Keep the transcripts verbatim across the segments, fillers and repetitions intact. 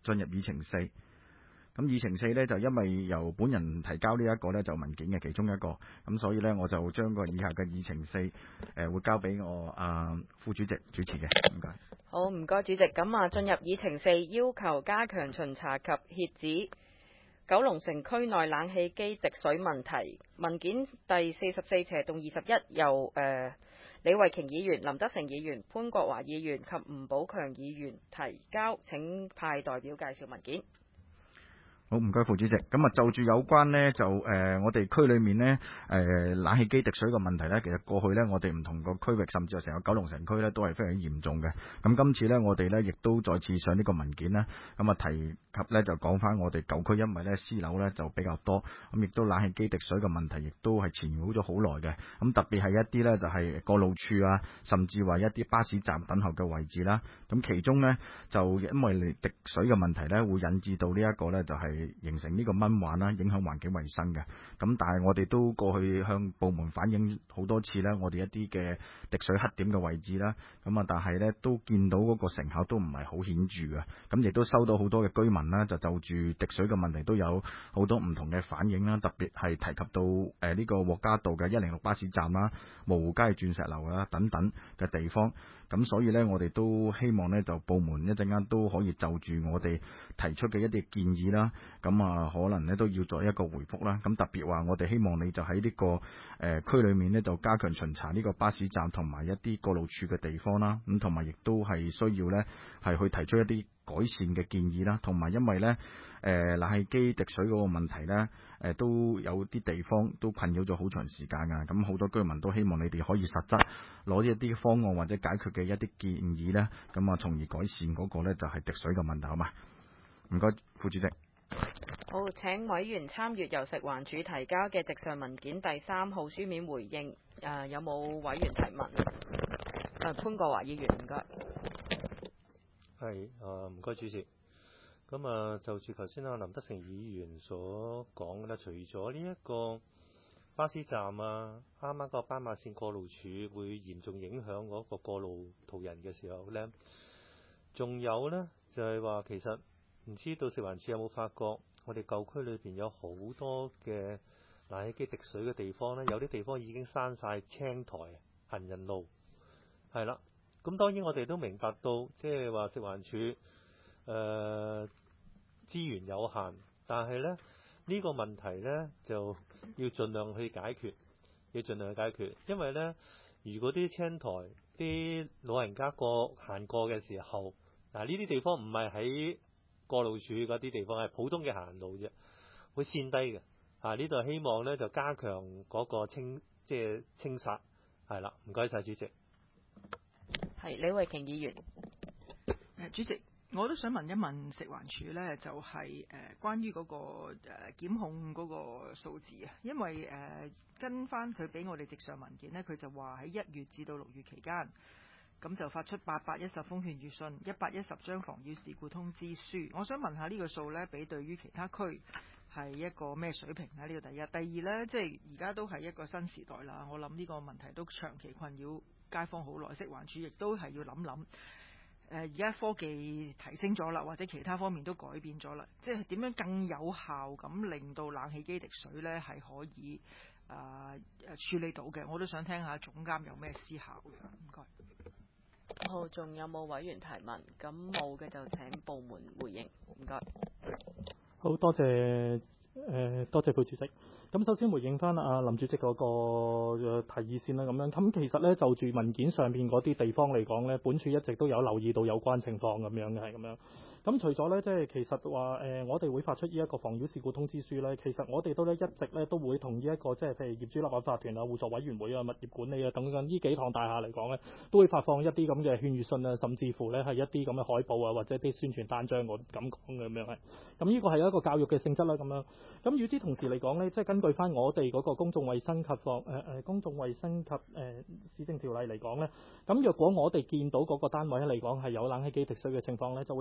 進入議程四。咁議程四呢，就因為由本人提交呢一個呢，就文件嘅其中一個，咁所以呢，我就將個以下嘅議程四誒、呃、會交俾我啊、呃、副主席主持嘅，唔該。 好，唔該主席。咁啊，進入議程四，要求加強巡查及遏止九龍城區內冷氣機滴水問題。文件第四十四斜洞二十一，由誒、呃、李慧瓊議員、林德成議員、潘國華議員及吳寶強議員提交，請派代表介紹文件。 好，唔該副主席。咁啊，就住有關呢，就誒、呃、我哋區裏面呢，誒、呃、冷氣機滴水嘅問題呢，其實過去呢，我哋唔同個區域，甚至係成個九龍城區呢，都係非常嚴重嘅。咁今次呢，我哋呢亦都再次上呢個文件呢，咁啊提及呢，就講翻我哋舊區，因為呢私樓呢就比較多，咁亦都冷氣機滴水嘅問題，亦都係纏繞咗好耐嘅。咁特別係一啲呢，就係、是、過路處啊，甚至話一啲巴士站等候嘅位置啦。咁其中呢，就因為滴水嘅問題呢，會引致到呢一個呢，就係、是形成呢個蚊患啦，影響環境衛生嘅。咁但係我哋都過去向部門反映好多次呢，我哋一啲嘅滴水黑點嘅位置啦。咁啊，但係呢都見到嗰個成效都唔係好顯著嘅。咁亦都收到好多嘅居民啦，就就住滴水嘅問題都有好多唔同嘅反應啦。特別係提及到誒呢個獲嘉道嘅一零六巴士站啦、蕪湖街鑽石樓啦等等嘅地方。咁所以呢，我哋都希望呢，就部門一陣間都可以就住我哋提出嘅一啲建議啦，咁啊可能呢都要做一個回覆啦。咁特別話，我哋希望你就喺呢、這個誒、呃、區裏面呢，就加強巡查呢個巴士站同埋一啲過路處嘅地方啦。咁同埋亦都係需要呢，係去提出一啲改善嘅建議啦。同埋因為呢，誒、呃、冷氣機滴水嗰個問題呢，誒、呃、都有啲地方都困擾咗好長時間㗎。咁好多居民都希望你哋可以實質攞一啲方案或者解決嘅一啲建議呢，咁啊從而改善嗰個呢，就係、是、滴水嘅問題，好嘛？唔該，副主席。 好，請委員參閱由食環署提交嘅直上文件第三號書面回應。誒、呃，有冇委員提問？誒、呃，潘國華議員，唔該。 係，誒唔該主席。咁啊，就住頭先啊林德成議員所講嘅咧，除咗呢一個巴士站啊，啱啱個斑馬線過路處會嚴重影響嗰個過路途人嘅時候咧，仲有咧就係、是、話其實唔知道食環署有冇發覺，我哋舊區裏邊有好多嘅冷氣機滴水嘅地方咧，有啲地方已經閂晒青苔、行人路，係啦。咁當然我哋都明白到，即係話食環署誒、呃、資源有限，但係咧呢、呢個問題咧就要盡量去解決，要盡量去解決，因為咧如果啲青苔啲老人家過行過嘅時候，嗱呢啲地方唔係喺過路處嗰啲地方，係普通嘅行路啫，會跣低嘅。啊呢度希望咧就加強嗰個清即係清殺，係啦，唔該晒主席。 係李慧瓊議員。 誒主席，我都想問一問食環署呢，就係、是、誒、呃、關於嗰、那個誒、呃、檢控嗰個數字啊，因為誒、呃、跟翻佢俾我哋直上文件呢，佢就話喺一月至到六月期間，咁就發出八百一十封勸喻信，一百一十張防禦事故通知書。我想問下呢個數呢，比對於其他區係一個咩水平呢？呢、這個第一，第二呢，即係而家都係一個新時代啦。我諗呢個問題都長期困擾街坊好耐，食環署亦都係要諗諗。誒而家科技提升咗啦，或者其他方面都改變咗啦，即係點樣更有效咁令到冷氣機滴水呢係可以啊誒、呃、處理到嘅？我都想聽下總監有咩思考嘅。唔該。 好，仲有冇委員提問？咁冇嘅就請部門回應。唔該。 好多謝誒、呃、多謝副主席。咁首先回應翻阿林主席嗰個提議先啦，咁樣咁其實咧就住文件上邊嗰啲地方嚟講咧，本署一直都有留意到有關情況咁樣嘅，係咁樣。咁除咗咧，即係其實話誒、呃，我哋會發出呢一個防擾事故通知書咧，其實我哋都咧一直咧都會同呢一個即係譬如業主立案法團啊、互助委員會啊、物業管理啊等等呢幾幢大廈嚟講咧，都會發放一啲咁嘅勸喻信啊，甚至乎咧係一啲咁嘅海報啊，或者啲宣傳單張，我咁講嘅咁樣係。咁呢個係一個教育嘅性質啦，咁樣。咁與之同時嚟講咧，即係根據翻我哋嗰個公眾衛生及防誒誒公眾衛生及誒、呃、市政條例嚟講咧，咁若果我哋見到嗰個單位嚟講係有冷氣機滴水嘅情況咧，就會發出呢個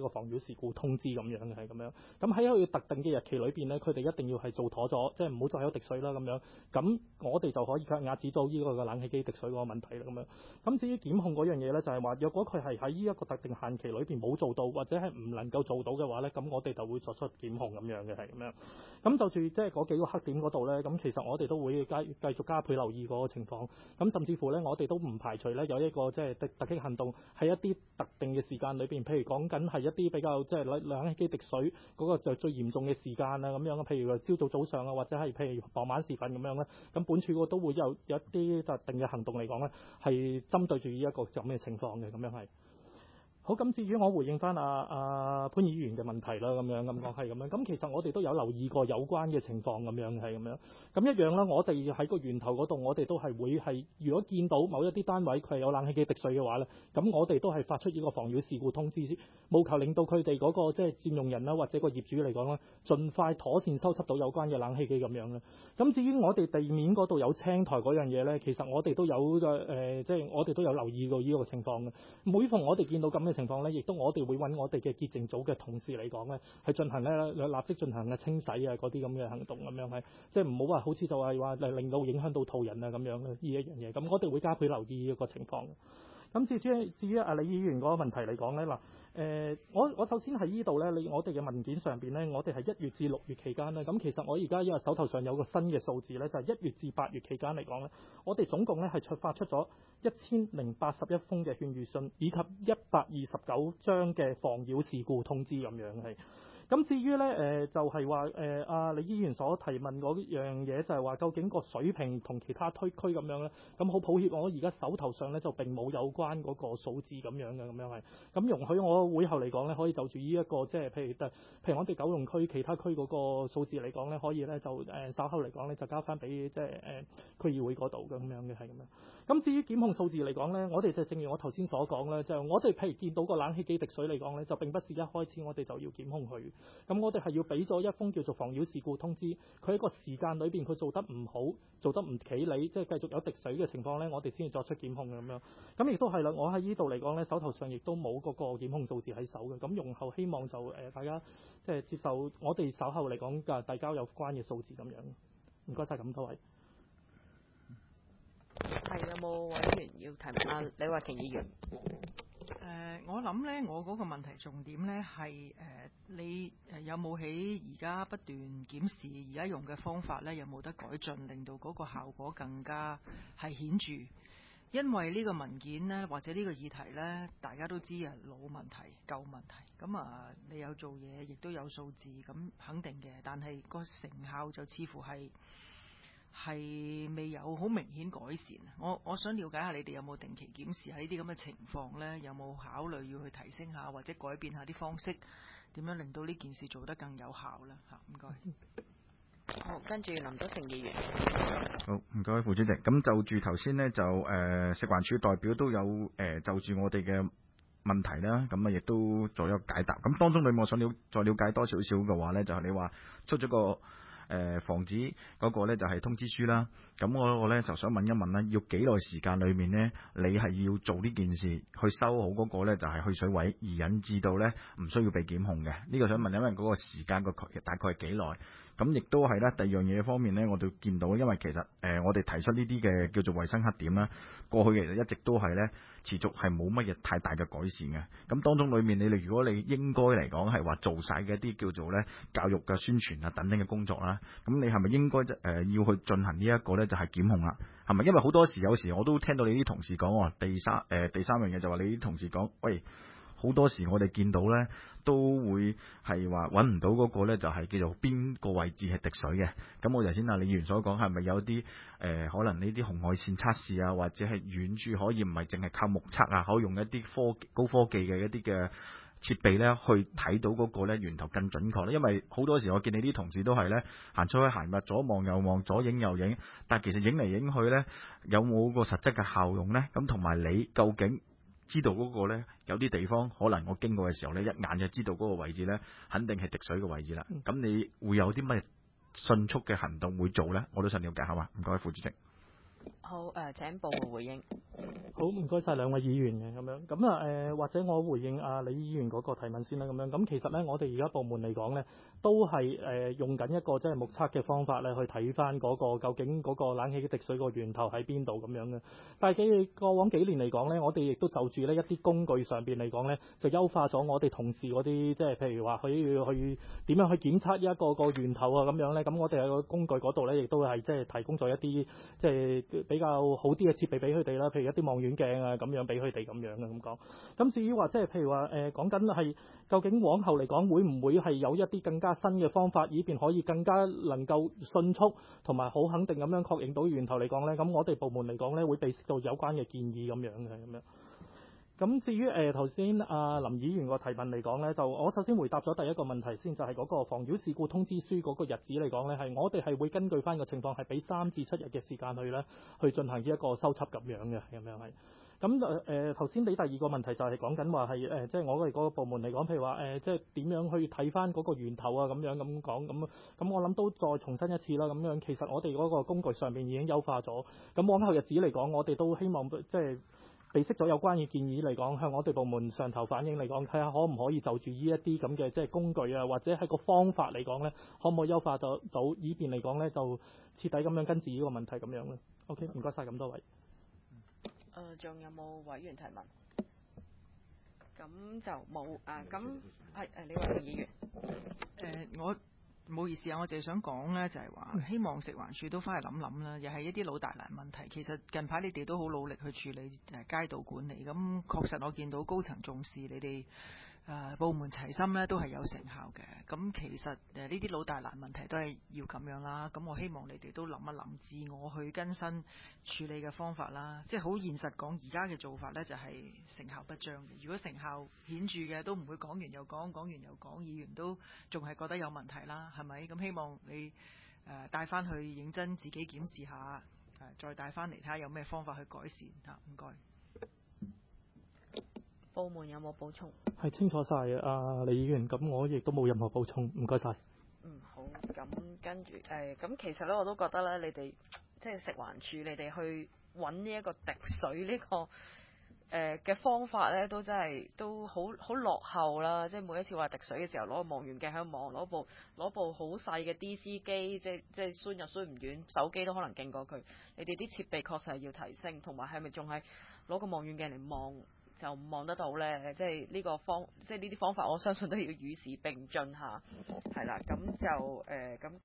個防擾事故通知咁樣嘅係咁樣。咁喺一個特定嘅日期裏邊咧，佢哋一定要係做妥咗，即係唔好再有滴水啦咁樣。咁我哋就可以壓止到呢個嘅冷氣機滴水嗰個問題啦咁樣。咁至於檢控嗰樣嘢咧，就係話若果佢係喺呢一個特定限期裏邊冇做到，或者係唔能夠做到嘅話咧，咁我哋就會作出檢控咁樣嘅係咁樣。咁就住即係嗰幾個黑點嗰度咧，咁其實我哋都會繼繼續加倍留意嗰個情況。咁甚至乎咧，我哋都唔排除咧有一個即係突突擊行動，喺一啲特定嘅時間裏邊，譬如講緊係一啲比較即係冷冷氣機滴水嗰個就最嚴重嘅時間啊咁樣，譬如話朝早早上啊，或者係譬如傍晚時分咁樣咧，咁本處個都會有有一啲特定嘅行動嚟講咧，係針對住呢一個咁嘅情況嘅咁樣係。好，咁至於我回應翻阿阿潘議員嘅問題啦，咁樣咁講係咁樣。咁其實我哋都有留意過有關嘅情況咁樣係咁樣。咁一樣啦，我哋喺個源頭嗰度，我哋都係會係，如果見到某一啲單位佢係有冷氣機滴水嘅話咧，咁我哋都係發出呢個防擾事故通知，務求令到佢哋嗰個即係佔用人啦，或者個業主嚟講咧，盡快妥善收葺到有關嘅冷氣機咁樣咧。咁至於我哋地面嗰度有青苔嗰樣嘢咧，其實我哋都有嘅誒、呃，即係我哋都有留意過呢個情況嘅。每逢我哋見到咁嘅情況咧，亦都我哋會揾我哋嘅潔淨組嘅同事嚟講咧，去進行咧立即進行嘅清洗啊嗰啲咁嘅行動咁樣係，即係唔好話好似就係話令到影響到途人啊咁樣呢一樣嘢。咁我哋會加倍留意呢個情況。咁至於至於阿李議員嗰個問題嚟講咧，嗱、呃、誒，我我首先喺呢度咧，你我哋嘅文件上邊咧，我哋係一月至六月期間咧，咁其實我而家因為手頭上有個新嘅數字咧，就係、是、一月至八月期間嚟講咧，我哋總共咧係出發出咗一千零八十一封嘅勸喻信，以及一百二十九張嘅防擾事故通知咁樣係。咁至於咧誒、呃、就係話誒阿李議員所提問嗰樣嘢，就係話究竟個水平同其他區區咁樣咧？咁好抱歉，我而家手頭上咧就並冇有關嗰個數字咁樣嘅咁樣係。咁容許我會後嚟講咧，可以就住呢一個即係譬如譬如我哋九龍區其他區嗰個數字嚟講咧，可以咧就誒、呃、稍後嚟講咧就交翻俾即係誒區議會嗰度嘅咁樣嘅係咁樣。咁至於檢控數字嚟講咧，我哋就正如我頭先所講咧，就係、我哋譬如見到個冷氣機滴水嚟講咧，就並不是一開始我哋就要檢控佢。咁我哋係要俾咗一封叫做防擾事故通知，佢喺個時間裏邊佢做得唔好，做得唔企理，即係繼續有滴水嘅情況咧，我哋先至作出檢控咁樣。咁亦都係啦，我喺呢度嚟講咧，手頭上亦都冇嗰個檢控數字喺手嘅。咁容後希望就誒、呃、大家即係接受我哋稍後嚟講嘅遞交有關嘅數字咁樣。唔該晒咁多位。 係有冇委員要提問啊？李慧瓊議員。 誒、呃，我諗咧，我嗰個問題重點咧係誒，你誒有冇喺而家不斷檢視而家用嘅方法咧，有冇得改進，令到嗰個效果更加係顯著？因為呢個文件呢，或者呢個議題呢，大家都知啊，老問題、舊問題。咁啊，你有做嘢，亦都有數字，咁肯定嘅。但係個成效就似乎係係未有好明顯改善。我我想了解下你哋有冇定期檢視喺呢啲咁嘅情況呢？有冇考慮要去提升下或者改變下啲方式，點樣令到呢件事做得更有效呢？嚇，唔該。 好，跟住林德成議員。 好，唔該，副主席。咁就住頭先呢，就誒、呃、食環署代表都有誒、呃、就住我哋嘅問題啦，咁啊亦都做一個解答。咁當中裏面我想了再了解多少少嘅話呢，就係、是、你話出咗個誒、呃、防止嗰個呢，就係、是、通知書啦。咁我我咧就想問一問啦，要幾耐時間裏面呢？你係要做呢件事去修好嗰個呢，就係、是、去水位，而引致到呢唔需要被檢控嘅？呢、這個想問，因為嗰個時間個大概係幾耐？咁亦都係咧，第二樣嘢方面咧，我哋見到，因為其實誒、呃，我哋提出呢啲嘅叫做衞生黑點啦，過去其實一直都係咧持續係冇乜嘢太大嘅改善嘅。咁當中裏面，你哋如果你應該嚟講係話做晒嘅一啲叫做咧教育嘅宣傳啊等等嘅工作啦，咁你係咪應該誒、呃、要去進行呢一個咧就係、是、檢控啦？係咪？因為好多時有時我都聽到你啲同事講喎，第三誒、呃、第三樣嘢就話你啲同事講，喂。好多時我哋見到呢，都會係話揾唔到嗰個呢，就係叫做邊個位置係滴水嘅。咁我頭先阿李議員所講係咪有啲誒、呃、可能呢啲紅外線測試啊，或者係遠處可以唔係淨係靠目測啊，可以用一啲科高科技嘅一啲嘅設備呢去睇到嗰個呢源頭更準確咧。因為好多時我見你啲同事都係呢，行出去行入左望右望，左影右影，但係其實影嚟影去呢，有冇個實質嘅效用呢？咁同埋你究竟知道嗰個呢，有啲地方可能我經過嘅時候呢，一眼就知道嗰個位置呢，肯定係滴水嘅位置啦。咁、嗯、你會有啲乜迅速嘅行動會做呢？我都想了解下嘛。唔該，副主席。 好誒、呃，請部門回應。 好，唔該晒兩位議員嘅咁樣，咁啊誒，或者我回應阿李議員嗰個提問先啦，咁樣，咁其實咧，我哋而家部門嚟講咧，都係誒、呃、用緊一個即係目測嘅方法咧，去睇翻嗰個究竟嗰個冷氣嘅滴水個源頭喺邊度咁樣嘅。但係幾過往幾年嚟講咧，我哋亦都就住呢一啲工具上邊嚟講咧，就優化咗我哋同事嗰啲即係譬如話去去點樣去檢測一個個源頭啊咁樣咧，咁我哋喺個工具嗰度咧，亦都係即係提供咗一啲即係比較好啲嘅設備俾佢哋啦，譬如一啲望遠鏡啊咁樣俾佢哋咁樣嘅咁講。咁至於話即係譬如話誒講緊係究竟往後嚟講會唔會係有一啲更加新嘅方法，以便可以更加能夠迅速同埋好肯定咁樣確認到源頭嚟講咧，咁我哋部門嚟講咧會備悉到有關嘅建議咁樣嘅咁樣。咁至於誒頭先阿林議員個提問嚟講咧，就我首先回答咗第一個問題先，就係、是、嗰個妨擾事故通知書嗰個日子嚟講咧，係我哋係會根據翻個情況係俾三至七日嘅時間去咧去進行呢一個收輯咁樣嘅，咁樣係。咁誒誒頭先你第二個問題就係講緊話係誒，即係我哋嗰個部門嚟講，譬如話誒，即係點樣去睇翻嗰個源頭啊咁樣咁講咁，咁我諗都再重申一次啦咁樣。其實我哋嗰個工具上邊已經優化咗，咁往後日子嚟講，我哋都希望即係備悉咗有關嘅建議嚟講，向我哋部門上頭反映嚟講，睇下可唔可以就住呢一啲咁嘅即係工具啊，或者係個方法嚟講咧，可唔可以優化到到，以便嚟講咧就徹底咁樣根治呢個問題咁樣咧。OK，唔該晒咁多位。 誒，仲有冇委員提問？咁就冇啊。咁係誒，李慧瓊議員。 誒、呃，我唔好意思啊，我淨係想講咧，就係話希望食環署都翻去諗諗啦，又係一啲老大難問題。其實近排你哋都好努力去處理誒街道管理，咁確實我見到高層重視，你哋誒、呃、部門齊心咧都係有成效嘅。咁其實誒呢啲老大難問題都係要咁樣啦。咁我希望你哋都諗一諗，自我去更新處理嘅方法啦。即係好現實講，而家嘅做法呢就係成效不彰嘅。如果成效顯著嘅，都唔會講完又講，講完又講，議員都仲係覺得有問題啦，係咪？咁希望你誒帶翻去認真自己檢視下，誒、呃、再帶翻嚟睇下有咩方法去改善嚇。唔該。 部門有冇補充？ 係清楚晒啊，李議員，咁我亦都冇任何補充，唔該晒。 嗯，好，咁跟住誒，咁、呃、其實咧我都覺得咧，你哋即係食環署，你哋去揾呢一個滴水呢、呢個誒嘅、呃、方法咧，都真係都好好落後啦！即係每一次話滴水嘅時候，攞個望遠鏡喺度望，攞部攞部好細嘅 D C 機，即係即係酸又酸唔遠，手機都可能勁過佢。你哋啲設備確實係要提升，同埋係咪仲係攞個望遠鏡嚟望？就望得到咧，即係呢個方，即係呢啲方法，我相信都要與時並進下，係啦，咁就誒咁。呃